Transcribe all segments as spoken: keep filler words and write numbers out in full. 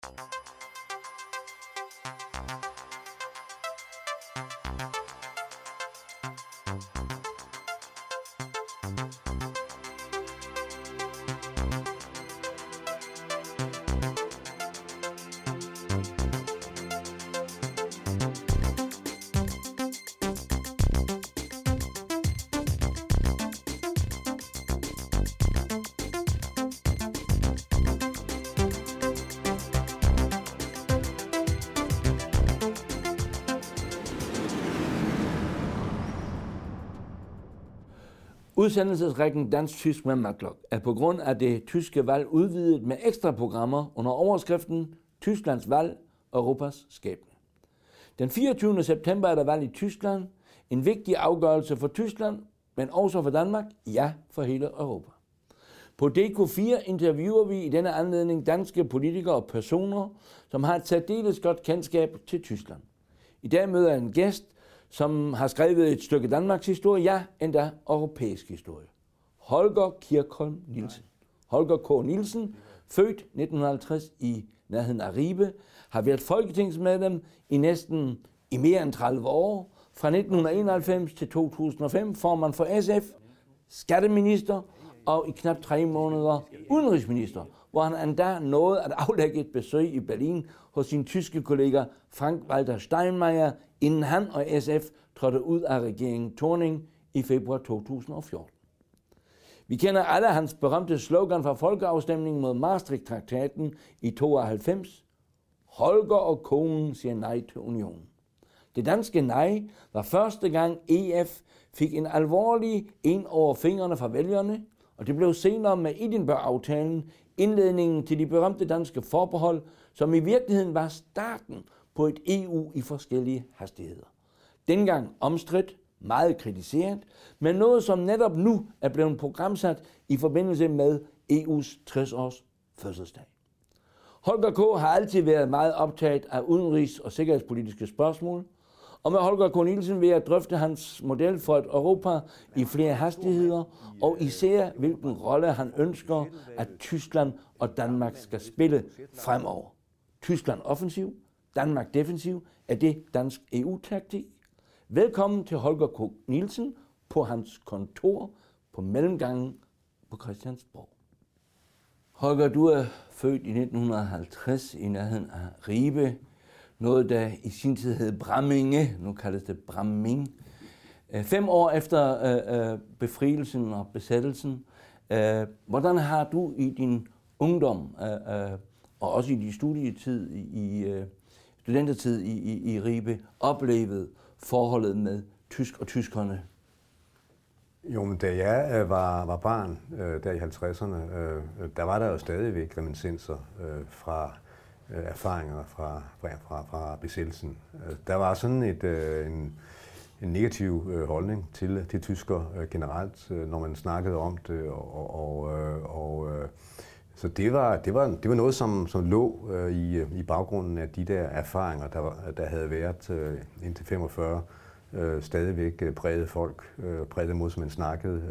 Udsendelsesrækken Dansk-Tysk med Matlock er på grund af det tyske valg udvidet med ekstra programmer under overskriften Tysklands valg, Europas skæbne. Den fireogtyvende september er der valg i Tyskland. En vigtig afgørelse for Tyskland, men også for Danmark, ja for hele Europa. På D K fire interviewer vi i denne anledning danske politikere og personer, som har et særdeles godt kendskab til Tyskland. I dag møder jeg en gæst, som har skrevet et stykke Danmarks historie, ja, endda europæisk historie. Holger Kirkholm Nielsen. Holger K. Nielsen, født nitten halvtreds i nærheden af Ribe, har været folketingsmedlem i næsten i mere end tredive år. Fra nitten enoghalvfems til to tusind og fem formand for S F, skatteminister og i knap tre måneder udenrigsminister, hvor han endda nåede at aflægge et besøg i Berlin hos sin tyske kollega Frank-Walter Steinmeier, inden han og S F trådte ud af regeringen Thorning i februar to tusind og fjorten. Vi kender alle hans berømte slogan fra folkeafstemningen mod Maastricht-traktaten i tooghalvfems. Holger og konen siger nej til unionen. Det danske nej var første gang E F fik en alvorlig en over fingrene fra vælgerne, og det blev senere med Edinburgh-aftalen indledningen til de berømte danske forbehold, som i virkeligheden var starten på et E U i forskellige hastigheder. Dengang omstridt, meget kritiseret, men noget som netop nu er blevet programsat i forbindelse med E U's tres års fødselsdag. Holger K. har altid været meget optaget af udenrigs- og sikkerhedspolitiske spørgsmål, og med Holger K. Nielsen vil jeg drøfte hans model for et Europa i flere hastigheder, og især hvilken rolle han ønsker, at Tyskland og Danmark skal spille fremover. Tyskland offensiv, Danmark defensiv, er det dansk E U-taktik? Velkommen til Holger K. Nielsen på hans kontor på Mellemgangen på Christiansborg. Holger, du er født i nitten halvtreds i nærheden af Ribe. Noget, der i sin tid hed Bramminge, nu kaldes det Bramming. Fem år efter øh, befrielsen og besættelsen, øh, hvordan har du i din ungdom, øh, og også i din studietid, i øh, studentertid i, i, i Ribe, oplevet forholdet med tysk og tyskerne? Jo, men da jeg øh, var, var barn, øh, der i halvtredserne, øh, der var der jo stadigvæk reminiscenser øh, fra erfaringer fra, fra, fra besættelsen. Der var sådan et, en, en negativ holdning til, til tysker generelt, når man snakkede om det, og, og, og så det var, det var, det var noget, som, som lå i, i baggrunden af de der erfaringer, der, var, der havde været indtil femogfyrre, stadigvæk prægede folk, prægede måde, som man snakkede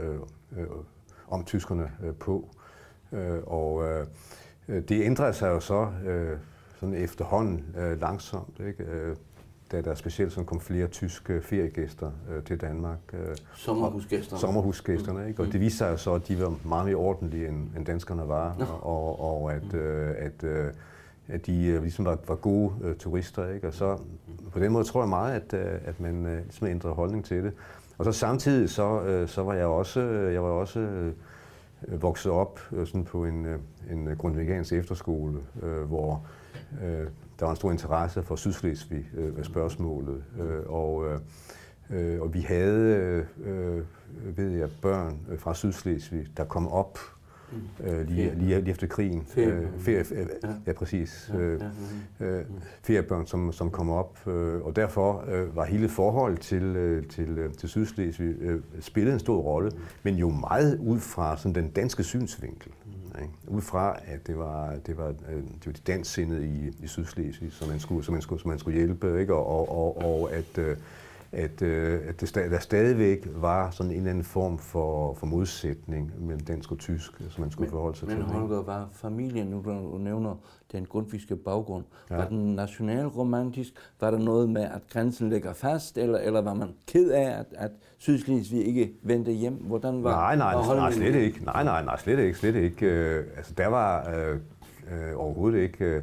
om tyskerne på. Og det ændrede sig jo så øh, sådan efterhånden øh, langsomt, ikke? Øh, da der specielt sådan kom flere tyske feriegæster øh, til Danmark. Øh, Sommerhusgæsterne. Sommerhusgæsterne, ikke? Og det viste sig jo så, at de var meget mere ordentlige, end, end danskerne var, ja. og, og at, øh, at, øh, at de øh, ligesom var, var gode øh, turister, ikke? Og så på den måde tror jeg meget, at, øh, at man øh, ligesom ændrede holdning til det. Og så samtidig så, øh, så var jeg også, jeg var også øh, vokset op sådan på en, en grundtvigiansk efterskole, øh, hvor øh, der var en stor interesse for Sydslesvig-spørgsmålet. Øh, og, øh, og vi havde, øh, ved jeg, børn fra Sydslesvig, der kom op øh, lige, lige, lige efter krigen. Ferie. Ferie, ja. ja, præcis. Ja, ja, ja. Øh, feriebørn, som, som kom op. Øh, og derfor øh, var hele forholdet til, øh, til, øh, til Sydslesvig øh, spillede en stor rolle, men jo meget ud fra sådan, den danske synsvinkel. Mm. Ikke? Ud fra, at det var, det var, øh, det var de dansksindede i, i Sydslesvig, som man skulle, som man skulle, som man skulle hjælpe, ikke? Og, og, og at, øh, at, øh, at det, der stadigvæk var sådan en eller anden form for, for modsætning mellem dansk og tysk, som man skulle men, forholde sig men, til. Men Holger, var familien, nu du nævner den grundtvigske baggrund, ja. Var den nationalromantisk? Var der noget med, at grænsen ligger fast, eller, eller var man ked af, at, at Sydslesvig ikke vendte hjem? Hvordan var nej, nej, nej, nej, slet ikke. Nej, nej, nej, slet ikke, slet ikke. Øh, altså, der var øh, øh, overhovedet ikke... Øh,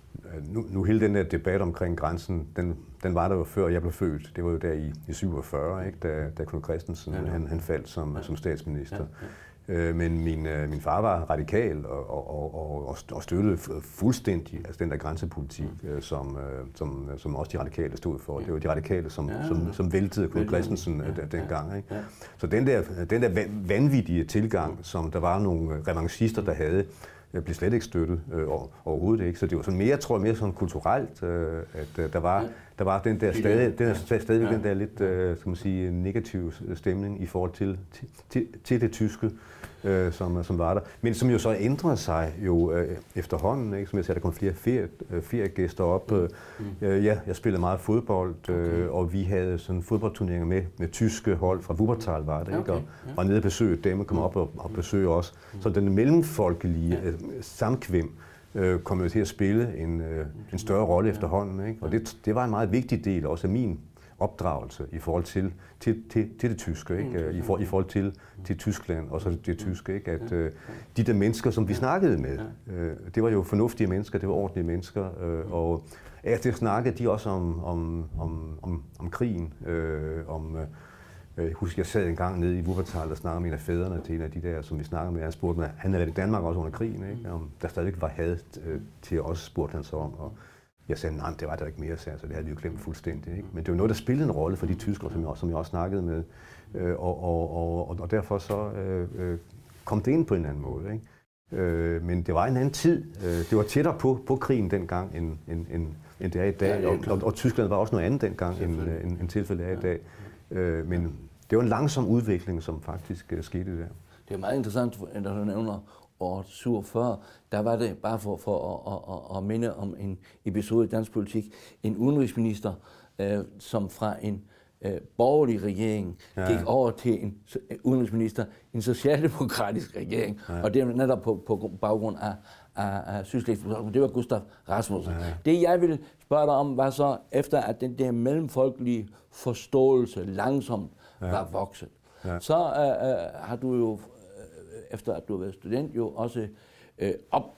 nu, nu hele den der debat omkring grænsen, den, den var der jo før jeg blev født. Det var jo der i, i syvogfyrre, ikke, da, da Knud Christensen ja, ja. Han, han faldt som, ja. som statsminister. Ja, ja. Øh, men min, øh, min far var radikal og, og, og, og, og støttede fuldstændig altså den der grænsepolitik, øh, som, øh, som, som også de radikale stod for. Det var de radikale, som, ja, som, som væltede Knud Christensen ja, dengang. Ikke? Ja. Så den der, den der vanvittige tilgang, som der var nogle revanchister, der havde, blev slet ikke støttet øh, overhovedet ikke. Så det var sådan mere, tror jeg, mere sådan kulturelt, øh, at øh, der var der var den der stadig den der stadig ja. den der lidt øh, skal man sige negativ stemning i forhold til til, til, til det tyske, øh, som som var der, men som jo så ændrede sig jo øh, efterhånden, ikke? Som jeg sagde, der kom flere ferie, øh, feriegæster op. Øh, øh, ja, jeg spillede meget fodbold, øh, okay. og vi havde sådan fodboldturneringer med med tyske hold fra Wuppertal var det, ikke? Og okay. var nede og besøge dem og kom op og, og besøge os. Så den mellemfolkelige øh, samkvem øh, kom jo til at spille en, øh, en større rolle efterhånden, ikke? Og det, det var en meget vigtig del også af min opdragelse i forhold til, til, til, til det tyske, ikke? I, for, i forhold til, til Tyskland og så det tyske, ikke? At øh, de der mennesker, som vi snakkede med, øh, det var jo fornuftige mennesker, det var ordentlige mennesker, øh, og efter snakkede de også om, om, om, om, om krigen, øh, om øh, jeg husker, jeg sad en gang nede i Wuppertal og snakkede med en af fædrene til en af de der, som vi snakkede med. Han spurgte mig, han havde været i Danmark også under krigen, ikke? Om der stadigvæk var had øh, til os, spurgte han så om. Og jeg sagde, nej, det var der ikke mere, så det havde vi jo glemt fuldstændig. Ikke? Men det var noget, der spillede en rolle for de tyskere, som jeg, som jeg også snakkede med. Øh, og, og, og, og derfor så øh, øh, kom det ind på en anden måde. Ikke? Øh, men det var en anden tid. Øh, det var tættere på, på krigen dengang, end, end, end, end det er i dag. Og, og, og Tyskland var også noget andet dengang, end, end, end tilfældet er i dag. Øh, men det var en langsom udvikling, som faktisk uh, skete der. Det er meget interessant, at du nævner år syvogfyrre. Der var det, bare for, for at, at, at minde om en episode i dansk politik, en udenrigsminister, øh, som fra en øh, borgerlig regering ja. gik over til en uh, udenrigsminister, en socialdemokratisk regering. Ja. Og det er netop på, på baggrund af, af, af Sydslesvig. Det var Gustav Rasmussen. Ja. Det jeg ville spørge dig om, var så, efter at den der mellemfolkelige forståelse langsomt ja. var vokset. Ja. Så øh, har du jo, øh, efter at du har været student, jo også øh,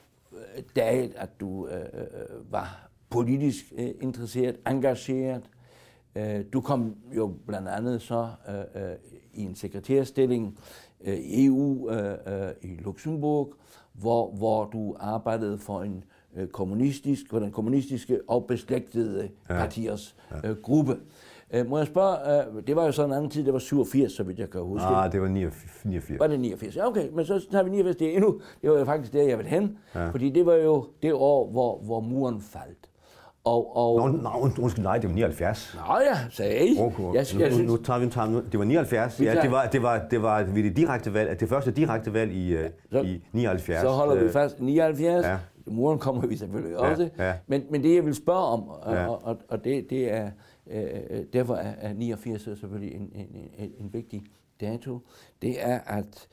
opdaget, at du øh, var politisk øh, interesseret, engageret. Øh, du kom jo blandt andet så øh, øh, i en sekretærstilling øh, i E U øh, øh, i Luxembourg, hvor, hvor du arbejdede for en øh, kommunistisk, for den kommunistiske og beslægtede ja. partiers ja. øh, gruppe. Uh, må jeg spørge, uh, det var jo sådan en anden tid, det var syvogfirs, så vidt jeg kan huske. Ah, det var niogfirs. Var det niogfirs? Ja, okay, men så tager vi niogfirs, det er endnu, det var jo faktisk der, jeg ville hen, ja. fordi det var jo det år, hvor, hvor muren faldt. Og, og... Nå, nå, undskyld, nej, det var nioghalvfjerds. Nå ja, sagde jeg. Okay. Jeg, jeg, jeg nu, nu tager vi en time. Det var nioghalvfjerds. Ja, det var, det var, det var ved det direkte valg, det første direkte valg i, ja, så, i nioghalvfjerds. Så holder vi fast nioghalvfjerds. Ja. Muren kommer vi selvfølgelig også. Ja, ja. Men, men det, jeg vil spørge om, ja. og, og, og det, det er, øh, derfor er, er niogfirs selvfølgelig en, en, en, en vigtig dato, det er, at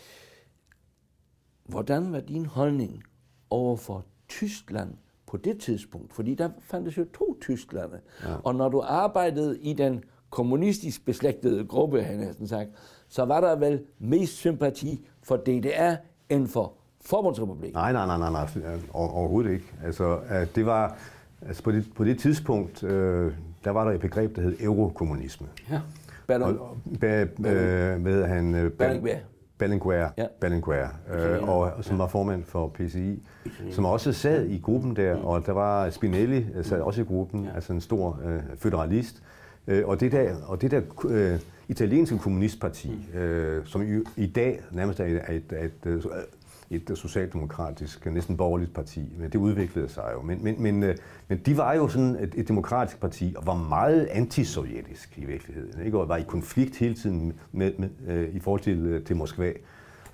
hvordan var din holdning over for Tyskland på det tidspunkt? Fordi der fandtes jo to Tysklande. Ja. Og når du arbejdede i den kommunistisk beslægtede gruppe, han næsten sagt, så var der vel mest sympati for D D R end for Forbundsrepublikken? Nej, nej, nej, nej, nej, overhovedet ikke. Altså, det var, altså på, det, på det tidspunkt, øh, der var der et begreb, der hed eurokommunisme. Ja. Ballon. Og, ba, øh, med han... Øh, Berlinguer. Berlinguer, ja. Berlinguer øh, og, som var formand for P C I, som også sad i gruppen der, og der var Spinelli, sad også i gruppen, ja. altså en stor øh, føderalist. Øh, og det der, og det der øh, italienske kommunistparti, øh, som i, i dag nærmest er et, et, et, et, et socialdemokratisk, næsten borgerligt parti, men det udviklede sig jo. Men, men, men, men de var jo sådan et, et demokratisk parti, og var meget antisovjetisk i virkeligheden, ikke? Og var i konflikt hele tiden med, med, med, i forhold til, til Moskva.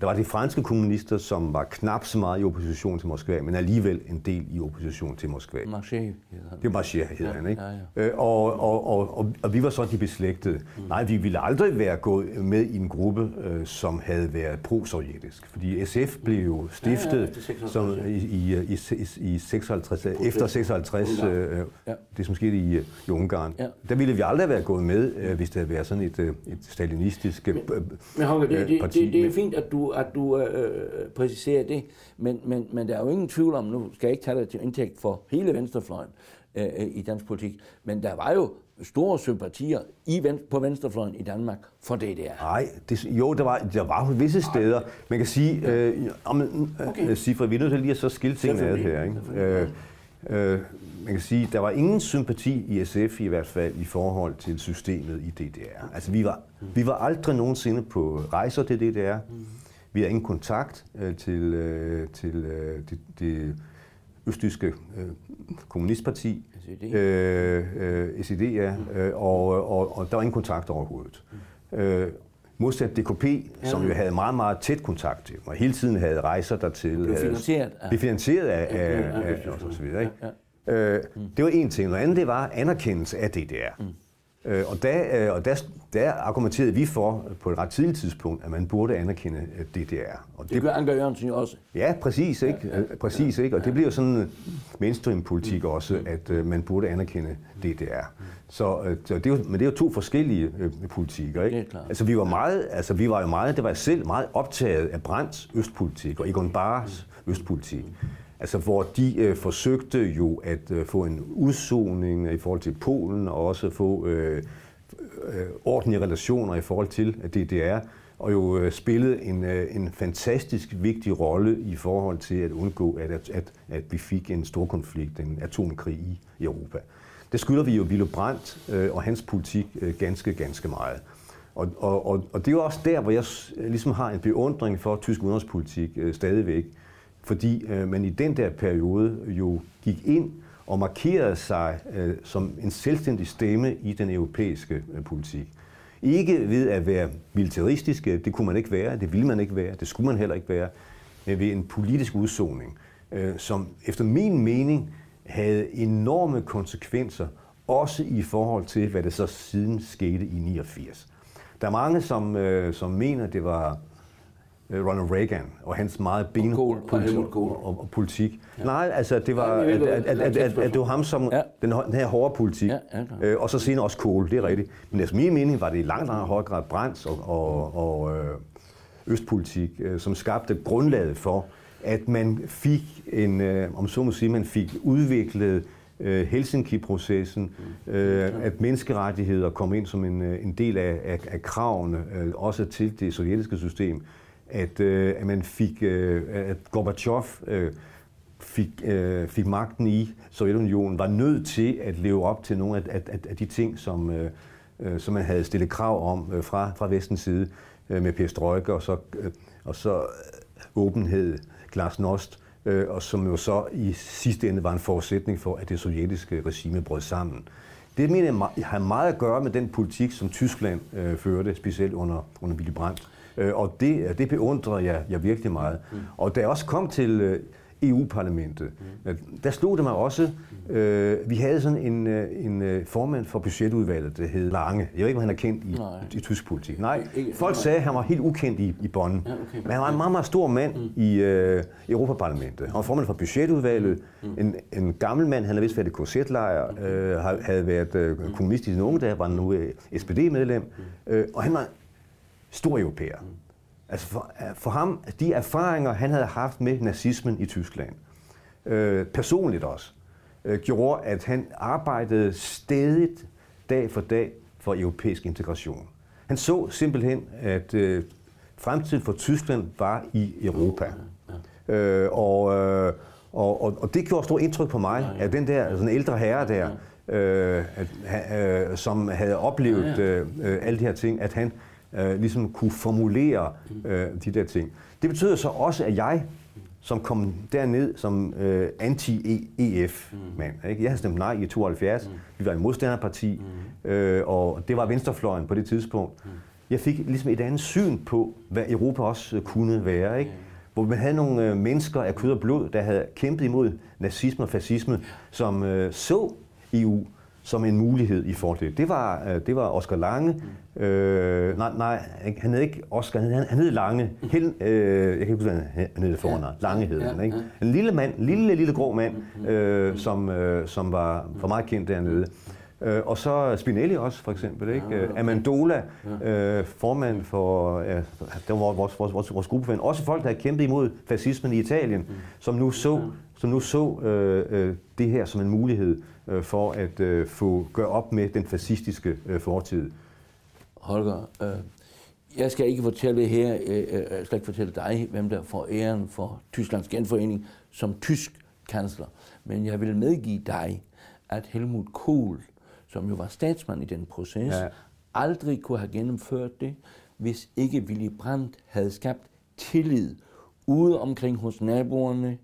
Der var de franske kommunister, som var knap så meget i opposition til Moskva, men alligevel en del i opposition til Moskva. Marché hedder han. Det var Marché, hedder han, ikke? Ja, ja. Øh, og, og, og, og, og vi var så de beslægtede. Mm. Nej, vi ville aldrig være gået med i en gruppe, øh, som havde været pro-sovjetisk. Fordi S F blev jo stiftet ja, ja, som, i, i, i, i seksoghalvtreds, efter seksoghalvtreds, øh, ja. det som skete i, i Ungarn. Ja. Der ville vi aldrig være gået med, øh, hvis det havde været sådan et, et stalinistisk øh, men, men, Holger, det, det, parti. Det, det er fint, at du, at du øh, præciserer det, men, men, men der er jo ingen tvivl om, nu skal jeg ikke tage det til indtægt for hele venstrefløjen øh, i dansk politik, men der var jo store sympatier i, på venstrefløjen i Danmark for D D R. Nej, det, jo, der var, der var på visse steder. Man kan sige, øh, om, okay. Sifra, vi er nødt til lige at så skille tingene ad her. Ikke? Øh, øh, man kan sige, der var ingen sympati i S F i hvert fald i forhold til systemet i D D R. Altså vi var, vi var aldrig nogensinde på rejser til D D R. Vi har ingen kontakt øh, til, øh, til øh, det, det østtyske øh, kommunistparti, S I D, øh, øh, S I D ja, øh, og, og, og der var ingen kontakt overhovedet. Øh, modsat D K P, som jo havde meget, meget tæt kontakt til, og hele tiden havde rejser dertil. Blev finansieret af. Blev finansieret af, af, af, af og så videre, ikke? Øh, det var en ting. Noget andet, det var anerkendelse af D D R. Øh, og der, og der, der argumenterede vi for på et ret tidligt tidspunkt, at man burde anerkende D D R. Og det, det gør Anker Jørgensen jo også. Ja, præcis, ikke? Ja, ja, præcis, ikke? Og ja. Det bliver jo sådan mainstream-politik også, at uh, man burde anerkende D D R. Så, uh, så det er jo, men det er jo to forskellige uh, politikker, ikke? Altså vi var meget, altså vi var jo meget, det var jeg selv meget optaget af Brandts østpolitik og Egon Bahrs østpolitik. Altså hvor de øh, forsøgte jo at øh, få en udsoning i forhold til Polen, og også få øh, øh, ordentlige relationer i forhold til D D R, og jo øh, spillede en, øh, en fantastisk vigtig rolle i forhold til at undgå, at, at, at vi fik en stor konflikt, en atomkrig i, i Europa. Det skylder vi jo Willy Brandt øh, og hans politik øh, ganske, ganske meget. Og, og, og, og det er jo også der, hvor jeg ligesom har en beundring for tysk udenrigspolitik øh, stadigvæk, fordi øh, man i den der periode jo gik ind og markerede sig øh, som en selvstændig stemme i den europæiske øh, politik. Ikke ved at være militaristiske, det kunne man ikke være, det ville man ikke være, det skulle man heller ikke være, men ved en politisk udsoning, øh, som efter min mening havde enorme konsekvenser, også i forhold til, hvad det så siden skete i niogfirs. Der er mange, som, øh, som mener, det var Ronald Reagan og hans meget benhårde politi- og, og politik. Ja. Nej, altså det var, ja, at, at, at, at, at det var ham som ja. den, den her hårde politik, ja, ja, øh, og så senere også Kohl, det er rigtigt. Men efter min mening var det i langt, langt højere grad Brandts og, og, og øh, østpolitik, øh, som skabte grundlaget for, at man fik en, øh, om så må sige, man fik udviklet øh, Helsinki-processen, øh, at menneskerettigheder kom ind som en, en del af, af, af kravene, øh, også til det sovjetiske system. At, øh, at man fik, øh, at Gorbachev øh, fik, øh, fik magten i Sovjetunionen, var nødt til at leve op til nogle af, af, af de ting, som, øh, som man havde stillet krav om øh, fra, fra vestens side, øh, med perestrojka og så, øh, og så øh, åbenhed, glasnost, øh, og som jo så i sidste ende var en forudsætning for, at det sovjetiske regime brød sammen. Det mener jeg har meget at gøre med den politik, som Tyskland øh, førte, specielt under, under Willy Brandt. Og det, det beundrer jeg, jeg virkelig meget. Mm. Og da jeg også kom til E U-parlamentet, mm. der slog det mig også, øh, vi havde sådan en, en formand for budgetudvalget, der hed Lange. Jeg ved ikke, om han er kendt i, i tysk politik. Nej, folk sagde, at han var helt ukendt i, i Bonn. Ja, okay. Men han var en meget, meget stor mand mm. i øh, Europaparlamentet. Han var formand for budgetudvalget, mm. en, en gammel mand, han havde vist været i K Z-lejr, øh, havde været øh, kommunist i sine unge dage, var nu øh, S P D-medlem, mm. øh, og han var stor europæer. Mm. Altså for, for ham, de erfaringer, han havde haft med nazismen i Tyskland, øh, personligt også, øh, gjorde, at han arbejdede stædigt dag for dag for europæisk integration. Han så simpelthen, at øh, fremtiden for Tyskland var i Europa. Ja, ja. Øh, og, øh, og, og, og det gjorde stort indtryk på mig, ja, ja. At den der sådan ældre herre der, øh, at, øh, som havde oplevet øh, øh, alle de her ting, at han Uh, ligesom kunne formulere uh, de der ting. Det betyder så også, at jeg, som kom derned som uh, anti-E F-mand, ikke? Jeg havde stemt nej i tooghalvfjerds, mm. vi var en modstanderparti, mm. uh, og det var venstrefløjen på det tidspunkt. Mm. jeg fik ligesom et andet syn på, hvad Europa også kunne være, ikke? Hvor man havde nogle øh, mennesker af kød og blod, der havde kæmpet imod nazisme og fascisme, som øh, så E U som en mulighed i forhold til det. Det var, øh, det var Oscar Lange. Øh, nej, nej, han hed ikke Oscar, han, han hed Lange. Hel, øh, jeg kan ikke huske, hvad han hed foran. Lange hed han, ikke? En lille mand, lille, lille grå mand, øh, som, øh, som var, var meget kendt dernede. Øh, og så Spinelli også, for eksempel, ikke? Ja, okay. Amandola, øh, formand for, ja, det var vores, vores, vores, vores gruppefan. Også folk, der havde kæmpet imod fascismen i Italien, mm. som nu så, som nu så øh, øh, det her som en mulighed øh, for at øh, få gøre op med den fascistiske øh, fortid. Holger, øh, jeg skal ikke fortælle her, øh, jeg skal ikke fortælle dig, hvem der får æren for Tysklands genforening som tysk kansler, men jeg vil medgive dig, at Helmut Kohl, som jo var statsmand i den proces, ja. aldrig kunne have gennemført det, hvis ikke Willy Brandt havde skabt tillid ude omkring hos naboerne,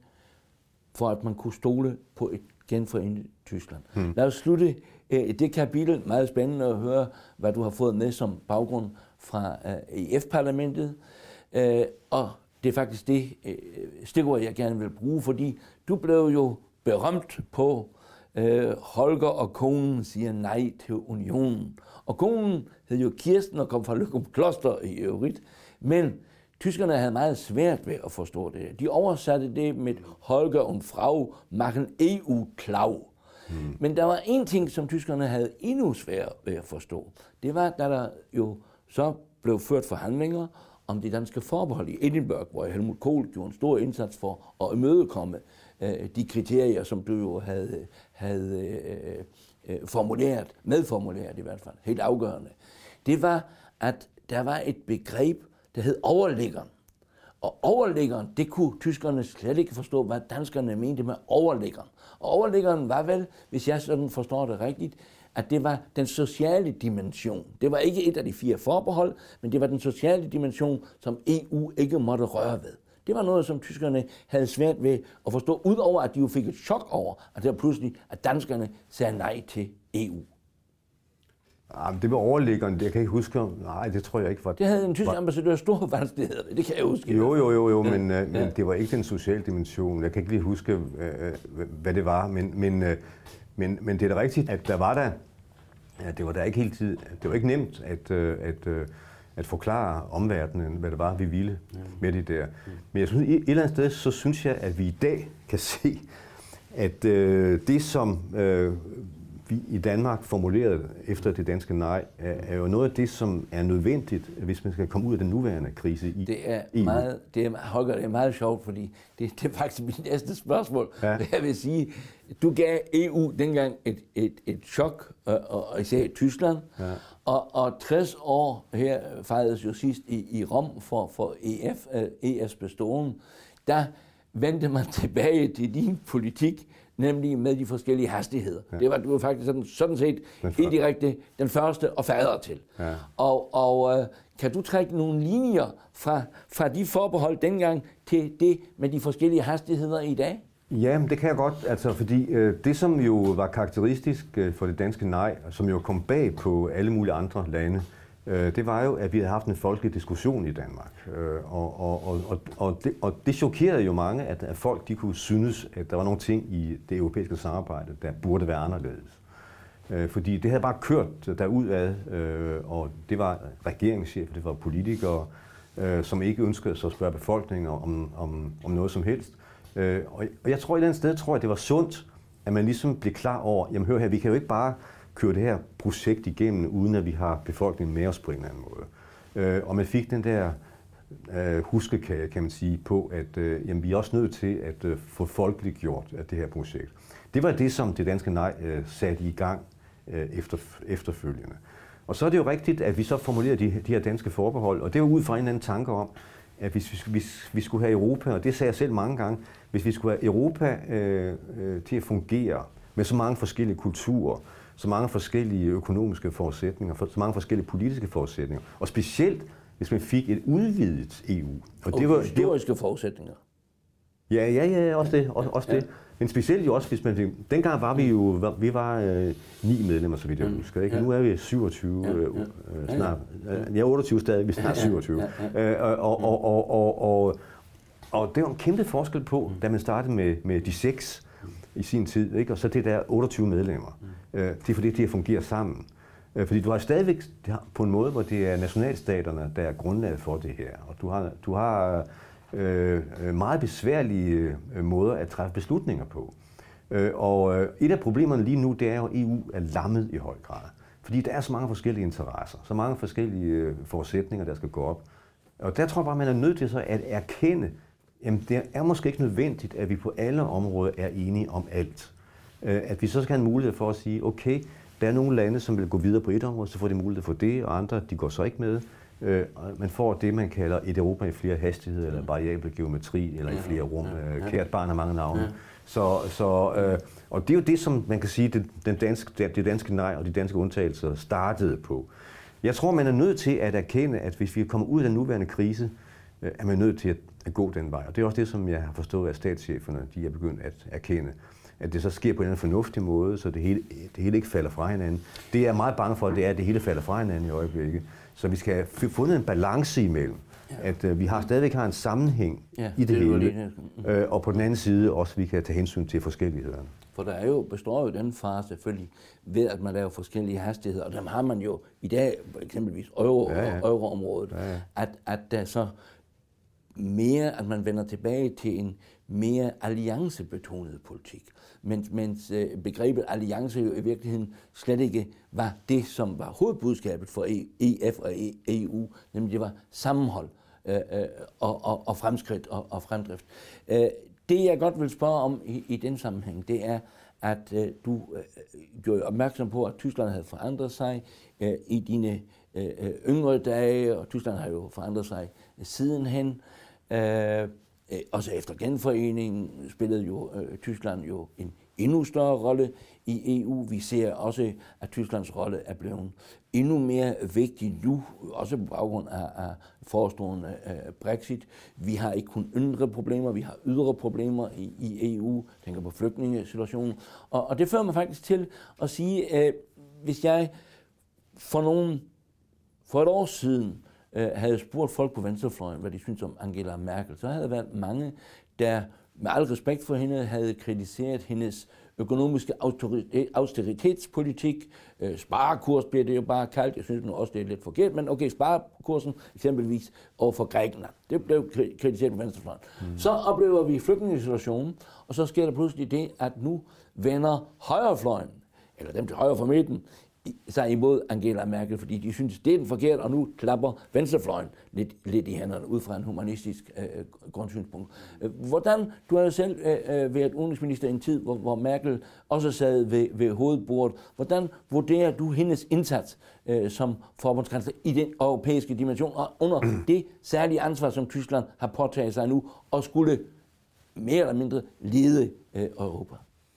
for at man kunne stole på et genforenet Tyskland. Hmm. Lad os slutte uh, det kapitel. Meget spændende at høre, hvad du har fået med som baggrund fra uh, E F-parlamentet. Uh, og det er faktisk det uh, stikord, jeg gerne vil bruge, fordi du blev jo berømt på Uh, Holger og konen siger nej til unionen. Og konen hed jo Kirsten og kom fra Løgum Kloster i øvrigt. Men tyskerne havde meget svært ved at forstå det. De oversatte det med Holger und Frau machen E U klau. Mm. Men der var en ting, som tyskerne havde endnu sværere ved at forstå. Det var, da der jo så blev ført forhandlinger om det danske forbehold i Edinburgh, hvor Helmut Kohl gjorde en stor indsats for at imødekomme de kriterier, som du jo havde, havde øh, øh, formuleret, medformuleret i hvert fald, helt afgørende. Det var, at der var et begreb, der hed overliggeren. Og overliggeren, det kunne tyskerne slet ikke forstå, hvad danskerne mente med overliggeren. Og overliggeren var vel, hvis jeg sådan forstår det rigtigt, at det var den sociale dimension. Det var ikke et af de fire forbehold, men det var den sociale dimension, som E U ikke måtte røre ved. Det var noget, som tyskerne havde svært ved at forstå, udover at de jo fik et chok over, at det var pludselig, at danskerne sagde nej til E U. Ja, det med overliggeren, det kan jeg ikke huske. Nej, det tror jeg ikke var... Det havde en tysk ambassadør store vanskeligheder. Det kan jeg huske. Jo, jo, jo, jo, men, ja. men det var ikke den sociale dimension. Jeg kan ikke lige huske, hvad det var, men, men, men, men det er da rigtigt, at der var der... Ja, det var da ikke hele tiden... Det var ikke nemt at... at at forklare omverdenen, hvad det var, vi ville med det der. Men jeg synes, et eller andet sted, så synes jeg, at vi i dag kan se, at øh, det, som øh, vi i Danmark formulerede efter det danske nej, er, er jo noget af det, som er nødvendigt, hvis man skal komme ud af den nuværende krise i det er E U. Meget, det er, Holger, det er meget sjovt, fordi det, det er faktisk mit næste spørgsmål. Ja. Jeg vil sige, du gav E U dengang et, et, et chok, og, og især i Tyskland, ja. og, og tres år her fejredes jo sidst i, i Rom for, for E F, E F's beståen, der vendte man tilbage til din politik, nemlig med de forskellige hastigheder. Ja. Det var du faktisk sådan, sådan set indirekte den første og fader til. Ja. Og, og øh, kan du trække nogle linjer fra, fra de forbehold dengang til det med de forskellige hastigheder i dag? Ja, det kan jeg godt, altså, fordi øh, det, som jo var karakteristisk øh, for det danske nej, som jo kom bag på alle mulige andre lande, øh, det var jo, at vi havde haft en folkelig diskussion i Danmark. Øh, og, og, og, og, det, og det chokerede jo mange, at, at folk de kunne synes, at der var nogle ting i det europæiske samarbejde, der burde være anderledes. Øh, fordi det havde bare kørt derudad, øh, og det var regeringschefer, det var politikere, øh, som ikke ønskede sig at spørge befolkningen om, om, om noget som helst. Øh, og jeg tror et eller andet sted, tror jeg, det var sundt, at man ligesom blev klar over, jamen hør her, vi kan jo ikke bare køre det her projekt igennem, uden at vi har befolkningen med os på en eller anden måde. Øh, og man fik den der øh, huskekage, kan man sige, på, at øh, jamen, vi er også nødt til at øh, få folkeliggjort af det her projekt. Det var det, som det danske nej øh, satte i gang øh, efter, efterfølgende. Og så er det jo rigtigt, at vi så formulerede de, de her danske forbehold, og det var ud fra en eller anden tanke om, at hvis vi, hvis vi skulle have Europa, og det sagde jeg selv mange gange, hvis vi skulle have Europa øh, øh, til at fungere med så mange forskellige kulturer, så mange forskellige økonomiske forudsætninger, så mange forskellige politiske forudsætninger, og specielt hvis man fik et udvidet E U. Og, og det var historiske det var, forudsætninger. Ja, ja, ja, også det. Også, også det. Men specielt jo også, hvis man... Dengang var vi jo... Vi var øh, ni medlemmer, så vidt jeg husker. Ikke? Ja. Nu er vi syvogtyve ja, ja. Øh, snart. Jeg er otteogtyve stadig, vi er snart syvogtyve. Ja, ja. Øh, og, og, og, og, og, og det var en kæmpe forskel på, da man startede med, med de seks i sin tid, ikke? Og så det der otteogtyve medlemmer. Øh, det er fordi, de fungerer sammen. Øh, fordi du har stadigvæk på en måde, hvor det er nationalstaterne, der er grundlaget for det her. Og du har... Du har Øh, meget besværlige øh, måder at træffe beslutninger på. Øh, og øh, et af problemerne lige nu, det er jo, at E U er lammet i høj grad. Fordi der er så mange forskellige interesser, så mange forskellige øh, forudsætninger, der skal gå op. Og der tror jeg bare, man er nødt til så at erkende, jamen det er måske ikke nødvendigt, at vi på alle områder er enige om alt. Øh, at vi så skal have en mulighed for at sige, okay, der er nogle lande, som vil gå videre på et område, så får de mulighed for det, og andre, de går så ikke med. Øh, man får det, man kalder et Europa i flere hastigheder, eller variabel geometri, eller i flere rum. Øh, kært barn har mange navne. Ja. Så, så, øh, og det er jo det, som man kan sige, det, den danske, det danske nej og de danske undtagelser startede på. Jeg tror, man er nødt til at erkende, at hvis vi kommer ud af den nuværende krise, øh, er man nødt til at, at gå den vej. Og det er også det, som jeg har forstået af statscheferne, de er begyndt at erkende. At det så sker på en fornuftig måde, så det hele, det hele ikke falder fra hinanden. Det er jeg meget bange for, at det er, at det hele falder fra hinanden i øjeblikket. Så vi skal have fundet en balance imellem, ja. at uh, vi har stadigvæk har en sammenhæng ja, i det, det hele, mm. øh, og på den anden side også, vi kan tage hensyn til forskellighederne. For der er jo, består jo den fare selvfølgelig ved, at man laver forskellige hastigheder, og dem har man jo i dag, eksempelvis euro, ja, ja. euroområdet, ja, ja. At, at der så mere, at man vender tilbage til en mere alliancebetonet politik. Mens, mens øh, begrebet alliance jo i virkeligheden slet ikke var det, som var hovedbudskabet for E F og E U, nemlig det var sammenhold øh, øh, og, og, og fremskridt og, og fremdrift. Øh, det jeg godt vil spørge om i, i den sammenhæng, det er, at øh, du øh, gjorde opmærksom på, at Tyskland havde forandret sig øh, i dine øh, yngre dage, og Tyskland har jo forandret sig sidenhen. Øh, Også efter genforeningen spillede jo øh, Tyskland jo en endnu større rolle i E U. Vi ser også, at Tysklands rolle er blevet endnu mere vigtig nu, også på baggrund af, af forestående øh, Brexit. Vi har ikke kun indre problemer, vi har ydre problemer i, i E U. Jeg tænker på flygtningesituationen. Og, og det fører mig faktisk til at sige, øh, hvis jeg for nogen, for et år siden, havde spurgt folk på venstrefløjen, hvad de synes om Angela Merkel, så havde der været mange, der med al respekt for hende havde kritiseret hendes økonomiske austeritetspolitik. Sparekurs bliver det jo bare kaldt. Jeg synes nu også, det er lidt forkert, men okay, sparekursen eksempelvis over for Grækenland. Det blev kritiseret på venstrefløjen. Mm. Så oplever vi flygtningesituationen, og så sker der pludselig det, at nu vender højrefløjen, eller dem til højre for midten, sig imod Angela Merkel, fordi de synes, det er den forkert, og nu klapper venstrefløjen lidt, lidt i hænderne ud fra en humanistisk øh, grundsynspunkt. Hvordan, du har jo selv øh, været udenrigsminister i en tid, hvor, hvor Merkel også sad ved, ved hovedbordet. Hvordan vurderer du hendes indsats øh, som forbundskansler i den europæiske dimension, og under det særlige ansvar, som Tyskland har påtaget sig nu, og skulle mere eller mindre lede øh, Europa?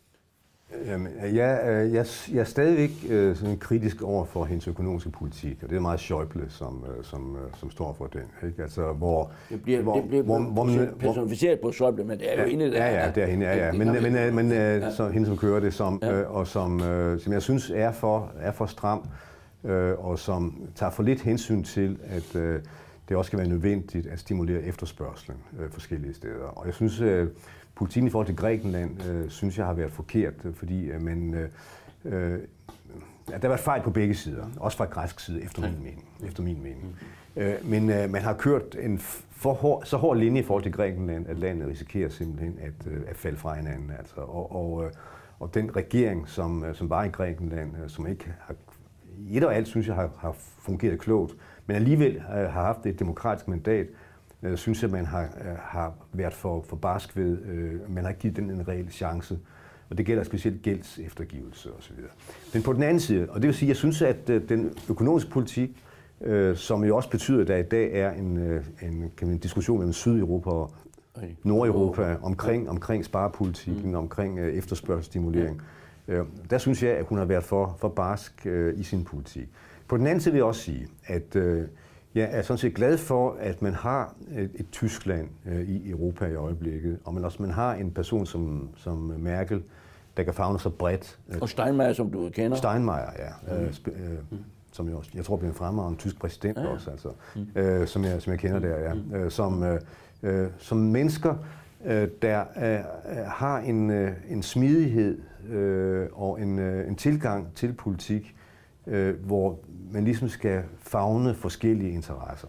Jamen, jeg, jeg, jeg er stadigvæk øh, sådan kritisk over for hendes økonomiske politik, og det er meget Schäuble, som, som, som står for den. Ikke? Altså, hvor, det bliver, hvor, det bliver hvor, hvor, personificeret på Schäuble, men det er jo ja, hende, der ja, ja, det er hende, ja, ja. Men, men, men, men ja. Så, hende, som kører det, som, ja. øh, og som, øh, som jeg synes er for, er for stram, øh, og som tager for lidt hensyn til, at øh, det også skal være nødvendigt at stimulere efterspørgslen øh, forskellige steder. Og jeg synes, øh, politikken i forhold til Grækenland, øh, synes jeg har været forkert, fordi øh, man, øh, øh, der har været fejl på begge sider, også fra græsk side, efter min mening. Efter min mening. Øh, men øh, man har kørt en for hård, så hård linje i forhold til Grækenland, at landet risikerer simpelthen at, øh, at falde fra hinanden. Altså. Og, og, øh, og den regering, som, som var i Grækenland, øh, som ikke har, i et og alt synes jeg har, har fungeret klogt, men alligevel øh, har haft et demokratisk mandat, Jeg synes, at man har, har været for, for barsk ved, øh, man har givet den en reel chance, og det gælder specielt gælds eftergivelse osv. Men på den anden side, og det vil sige, jeg synes, at øh, den økonomiske politik, øh, som jo også betyder, at der i dag er en, øh, en, kan man, en diskussion mellem Sydeuropa og Nordeuropa omkring, omkring sparepolitikken, mm. omkring øh, efterspørgselsstimulering, øh, der synes jeg, at hun har været for, for barsk øh, i sin politik. På den anden side vil jeg også sige, at øh, Jeg er sådan set glad for, at man har et, et Tyskland øh, i Europa i øjeblikket, og man også man har en person som, som Merkel, der kan favne så bredt. Og Steinmeier, som du kender. Steinmeier, ja. Mm. Øh, sp- øh, mm. Som jeg, også, jeg tror bliver en fremragende tysk præsident ja, ja. også, altså, mm. øh, som, jeg, som jeg kender der, ja. Mm. Øh, som, øh, øh, som mennesker, øh, der øh, har en, øh, en smidighed øh, og en, øh, en tilgang til politik, øh, hvor man ligesom skal favne forskellige interesser.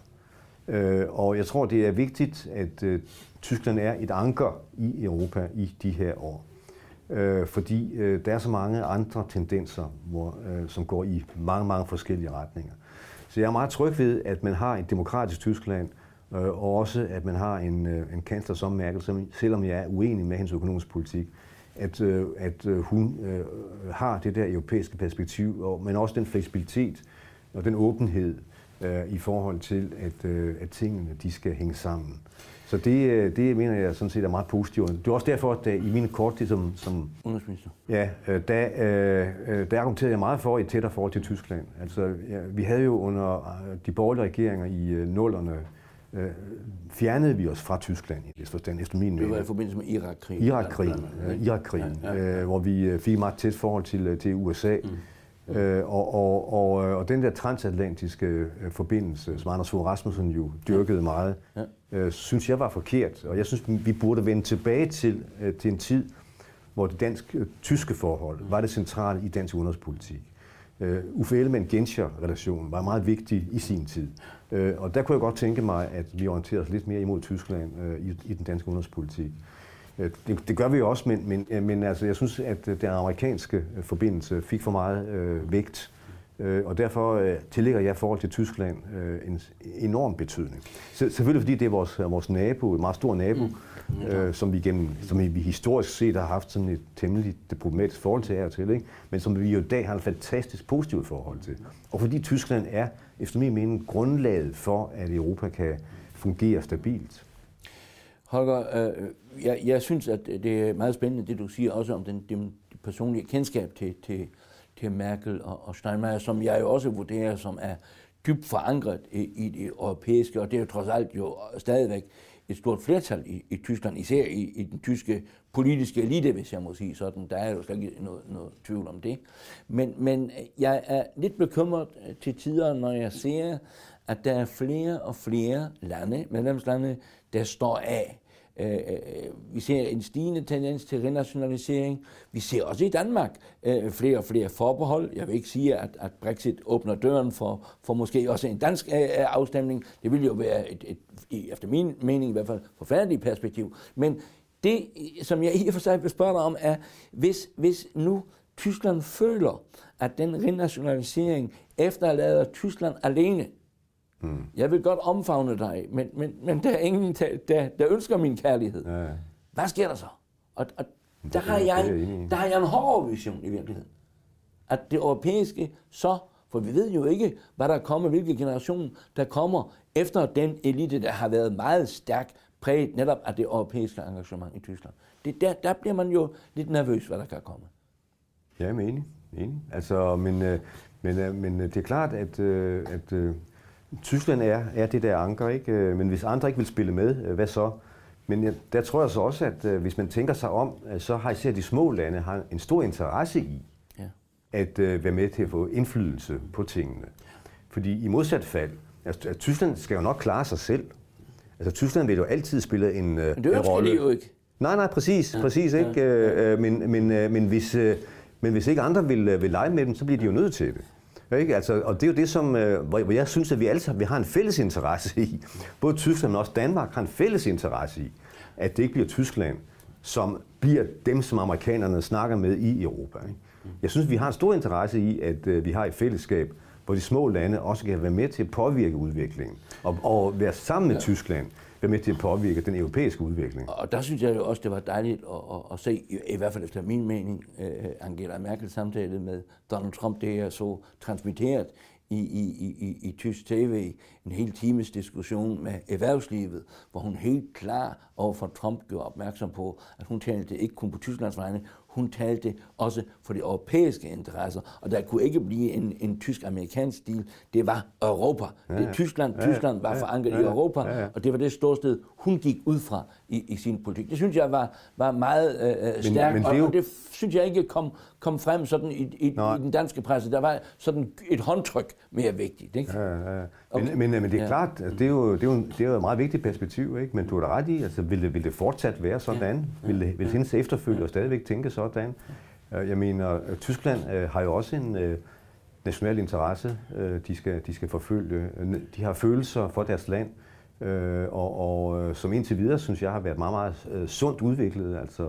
Øh, og jeg tror, det er vigtigt, at øh, Tyskland er et anker i Europa i de her år. Øh, fordi øh, der er så mange andre tendenser, hvor, øh, som går i mange, mange forskellige retninger. Så jeg er meget tryg ved, at man har et demokratisk Tyskland, øh, og også at man har en, øh, en kansler som Merkel, som, selvom jeg er uenig med hendes økonomisk politik, at, øh, at øh, hun øh, har det der europæiske perspektiv, og, men også den fleksibilitet og den åbenhed øh, i forhold til, at, øh, at tingene de skal hænge sammen. Så det, det mener jeg sådan set er meget positivt. Det er også derfor, at i min korttid som, som udenrigsminister, ja, der, øh, der argumenterede jeg meget for et tættere forhold til Tyskland. Altså, ja, vi havde jo under de borgerlige regeringer i nullerne, øh, fjernede vi os fra Tyskland, i forstand, efter min mening. Det var i forbindelse med Irak-krigen. Irak-krigen, ja, Irak-krigen ja, ja, ja. Øh, hvor vi fik meget tæt forhold til, til U S A. Mm. Øh, og, og, og, og den der transatlantiske øh, forbindelse, som Anders Fogh Rasmussen jo dyrkede meget, ja. øh, synes jeg var forkert. Og jeg synes, vi burde vende tilbage til, øh, til en tid, hvor det dansk-tyske forhold var det centrale i dansk udenrigspolitik. Øh, Uffe Ellemann-Genscher-relationen var meget vigtig i sin tid. Øh, og der kunne jeg godt tænke mig, at vi orienterede os lidt mere imod Tyskland øh, i, i den danske udenrigspolitik. Det, det gør vi jo også, men, men, men altså, jeg synes, at den amerikanske forbindelse fik for meget øh, vægt, øh, og derfor øh, tillægger jeg forhold til Tyskland øh, en enorm betydning. Så, selvfølgelig fordi det er vores, vores nabo, et meget stor nabo, mm. øh, som, vi gennem, som vi historisk set har haft sådan et temmelig problematisk forhold til her til, ikke? Men som vi jo i dag har et fantastisk positivt forhold til. Og fordi Tyskland er, efter min mening, grundlaget for, at Europa kan fungere stabilt. Holger, øh, jeg, jeg synes, at det er meget spændende, det du siger også om den, den personlige kendskab til, til, til Merkel og, og Steinmeier, som jeg jo også vurderer, som er dybt forankret i, i det europæiske, og det er jo trods alt jo stadigvæk et stort flertal i, i Tyskland, især i, i den tyske politiske elite, hvis jeg må sige sådan. Der er jo slet ikke noget, noget tvivl om det. Men, men jeg er lidt bekymret til tider, når jeg ser, at der er flere og flere lande, medlemslande, der står af. Øh, vi ser en stigende tendens til renationalisering. Vi ser også i Danmark øh, flere og flere forbehold. Jeg vil ikke sige, at, at Brexit åbner døren for, for måske også en dansk øh, afstemning. Det vil jo være et, et, et, efter min mening i hvert fald, forfærdeligt perspektiv. Men det, som jeg i og for sig vil spørge dig om, er, hvis, hvis nu Tyskland føler, at den renationalisering efterlader Tyskland alene. Hmm. Jeg vil godt omfavne dig, men, men, men der er ingen, der, der ønsker min kærlighed. Ja. Hvad sker der så? Og, og der, har jeg, der har jeg en hård vision i virkeligheden. At det europæiske så, for vi ved jo ikke, hvad der kommer, hvilke generation der kommer efter den elite, der har været meget stærk præget netop af det europæiske engagement i Tyskland. Det, der, der bliver man jo lidt nervøs, hvad der kan komme. Ja, jeg er enig. enig. Altså, men, men, men det er klart, at, at Tyskland er, er det der anker, ikke? Men hvis andre ikke vil spille med, hvad så? Men der tror jeg så også, at hvis man tænker sig om, så har især de små lande har en stor interesse i ja. at være med til at få indflydelse på tingene. Fordi i modsat fald, altså, Tyskland skal jo nok klare sig selv. Altså Tyskland vil jo altid spille en, men det en rolle. Det jo ikke. Nej, nej, præcis, ja. præcis ikke. Ja. Ja. Men, men, men, hvis, men hvis ikke andre vil, vil lege med dem, så bliver de jo nødt til det. Ikke? Altså, og det er jo det, som, hvor jeg synes, at vi alle sammen vi har en fælles interesse i. Både Tyskland og også Danmark har en fælles interesse i, at det ikke bliver Tyskland, som bliver dem, som amerikanerne snakker med i Europa. Ikke? Jeg synes, vi har en stor interesse i, at vi har et fællesskab, hvor de små lande også kan være med til at påvirke udviklingen. Og, og være sammen med ja. Tyskland, være med til at påvirke den europæiske udvikling. Og der synes jeg jo også, det var dejligt at, at, at se, i, i hvert fald efter min mening, uh, Angela Merkels samtale med Donald Trump, det er så transmitteret i, i, i, i tysk tv, en hel times diskussion med erhvervslivet, hvor hun helt klar over for Trump gjorde opmærksom på, at hun talte ikke kun på Tysklands vegne, hun talte også for de europæiske interesser, og der kunne ikke blive en, en tysk-amerikansk stil. Det var Europa. Ja, ja. Det er Tyskland. Ja, ja. Tyskland var forankret ja, ja. i Europa, ja, ja. og det var det ståsted, hun gik ud fra i, i sin politik. Det synes jeg var, var meget øh, stærkt, men, men det jo... og det synes jeg ikke kom, kom frem sådan i, i, i den danske presse. Der var sådan et håndtryk mere vigtigt. Ikke? Ja, ja. Okay. Men, men, men det er ja. klart, altså, det, er jo, det, er jo, det er jo et meget vigtigt perspektiv, ikke? Men du er da ret i, altså, vil, det, vil det fortsat være sådan? Ja. Vil, det, vil hendes efterfølger stadigvæk tænke sådan? Jeg mener, Tyskland øh, har jo også en øh, national interesse, øh, de, skal, de skal forfølge. De har følelser for deres land, øh, og, og øh, som indtil videre, synes jeg, har været meget, meget øh, sundt udviklet. Altså,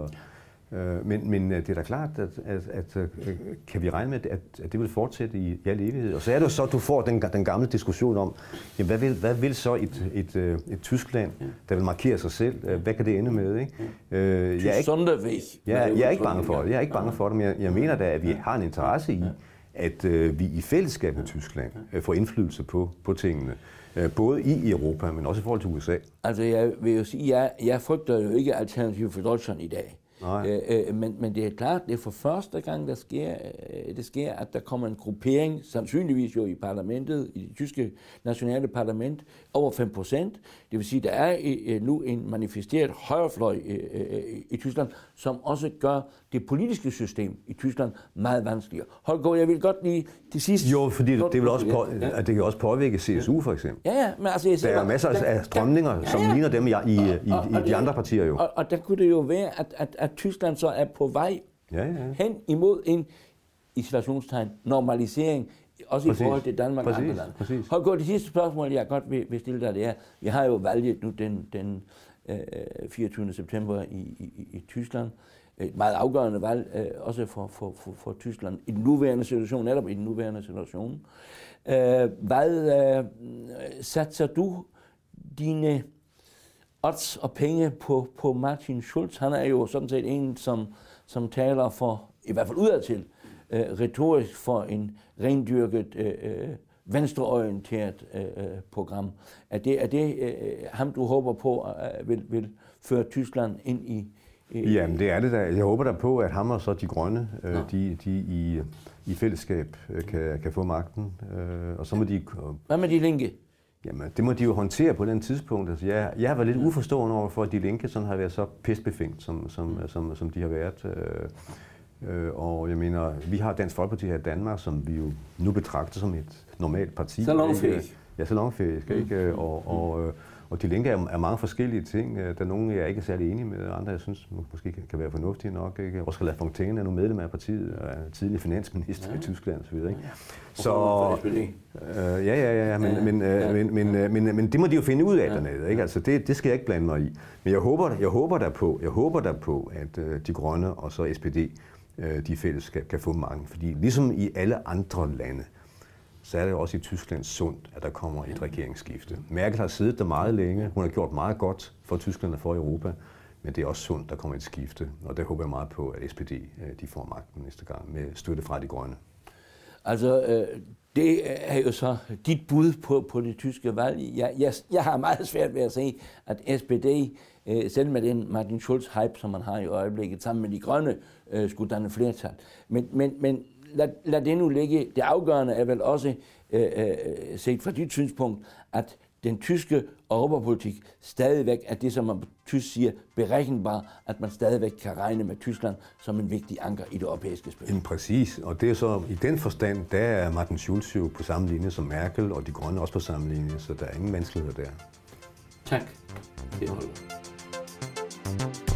øh, men, men det er da klart, at, at, at øh, kan vi regne med, at, at det vil fortsætte i, i al evighed. Og så er det jo så, at du får den, den gamle diskussion om, jamen, hvad, vil, hvad vil så et, et, et, et Tyskland, der vil markere sig selv? Hvad kan det ende med? Ikke? Øh, jeg, er ikke, jeg, jeg er ikke bange for det. Jeg er ikke bange for det, men jeg, jeg mener da, at vi har en interesse i, at øh, vi i fællesskab med Tyskland øh, får indflydelse på, på tingene. Både i Europa, men også i forhold til U S A. Altså, jeg vil jo sige, jeg, jeg frygter jo ikke Alternativ for Deutschland i dag. Øh, øh, men, men det er klart, det er for første gang, der sker, øh, det sker, at der kommer en gruppering, sandsynligvis jo i parlamentet, i det tyske nationale parlament, over fem procent. Det vil sige, der er øh, nu en manifesteret højrefløj øh, øh, i Tyskland, som også gør det politiske system i Tyskland meget vanskeligere. Holger, jeg vil godt lige til sidst... Jo, fordi det, det vil også på, ja. at det kan også påvirke C S U for eksempel. Ja, ja, men altså... Jeg siger, der er masser der, af strømninger, der, som ja, ja. ligner dem i, i, i, og, i de det, andre partier jo. Og, og der kunne det jo være, at, at, at Tyskland så er på vej ja, ja. hen imod en, i situationstegn, normalisering, også præcis. i forhold til Danmark og andre lande. Holger, det sidste spørgsmål, jeg godt vil, vil stille dig, det er, vi har jo valget nu den, den øh, fireogtyvende september i, i, i Tyskland. Et meget afgørende valg, øh, også for, for, for, for Tyskland, i den nuværende situation, netop i den nuværende situation. Øh, hvad øh, satser du dine odds og penge på, på Martin Schulz? Han er jo sådan set en, som, som taler for, i hvert fald udadtil, øh, retorisk for en rendyrket, øh, venstreorienteret øh, program. Er det, er det øh, ham, du håber på, øh, vil, vil føre Tyskland ind i Jamen, det er det da. Jeg håber da på, at ham og så de grønne, øh, de, de i, i fællesskab øh, kan, kan få magten. Øh, og så må de... Øh, Hvad med de linke? Jamen, det må de jo håndtere på den tidspunkt. Altså, jeg, jeg har været lidt uforstående over for, at de linke sådan har været så pestbefængt, som, som, som, som de har været. Øh, øh, og jeg mener, vi har Dansk Folkeparti her i Danmark, som vi jo nu betragter som et normalt parti. Salonfæhig. Ja, salonfæhig, ikke? Og... og Og de linker er, er mange forskellige ting. Der er nogle, jeg ikke er særlig enig med, og andre, jeg synes måske kan, kan være fornuftige nok. Ikke? Også Lafontaine er nu medlem af partiet, og er tidligere finansminister ja. i Tyskland osv. Ikke? Så, øh, ja, ja, ja, men, ja, men, ja. Men, men, men, men, men det må de jo finde ud af ja. dernede. Ikke? Altså, det, det skal jeg ikke blande mig i. Men jeg håber, jeg håber der på, jeg håber der på, at øh, de grønne og så S P D, øh, de fællesskab kan få mange. Fordi ligesom i alle andre lande, så er det også i Tyskland sundt, at der kommer et regeringsskifte. Merkel har siddet der meget længe. Hun har gjort meget godt for Tyskland og for Europa. Men det er også sundt, der kommer et skifte. Og der håber jeg meget på, at S P D de får magten næste gang med støtte fra de grønne. Altså, det er jo så dit bud på, på det tyske valg. Jeg, jeg, jeg har meget svært ved at se, at S P D, selv med den Martin Schulz-hype, som man har i øjeblikket, sammen med de grønne, skulle danne flertal. Men, men, men Lad, lad det nu ligge. Det afgørende er vel også, øh, øh, set fra dit synspunkt, at den tyske europapolitik stadigvæk er det, som man på tysk siger, beregnbar, at man stadigvæk kan regne med Tyskland som en vigtig anker i det europæiske spil. Jamen præcis, og det er så i den forstand, der er Martin Schulz jo på samme linje som Merkel, og de grønne også på samme linje, så der er ingen vanskeligheder der. Tak. Det holder.